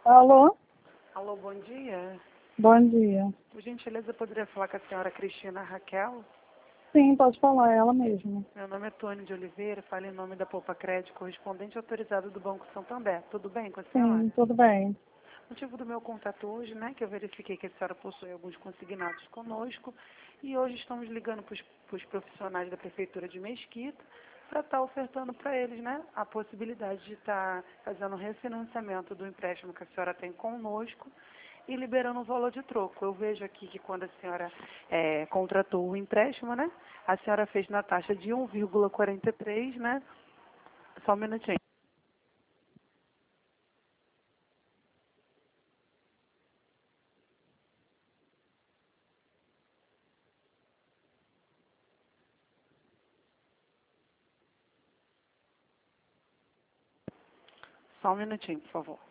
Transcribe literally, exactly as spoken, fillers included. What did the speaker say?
Alô? Alô, bom dia. Bom dia. Por gentileza, eu poderia falar com a senhora Cristina Raquel? Sim, pode falar, é ela mesma. Meu nome é Tônia de Oliveira, falo em nome da Poupa Crédito, correspondente autorizado do Banco Santander. Tudo bem com a senhora? Sim, tudo bem. O motivo do meu contato hoje, né, que eu verifiquei que a senhora possui alguns consignados conosco e hoje estamos ligando para os profissionais da Prefeitura de Mesquita para estar ofertando para eles, né, a possibilidade de estar fazendo o refinanciamento do empréstimo que a senhora tem conosco e liberando o valor de troco. Eu vejo aqui que quando a senhora é, contratou o empréstimo, né, a senhora fez na taxa de um vírgula quarenta e três, né, só um minutinho. Só um minutinho, por favor.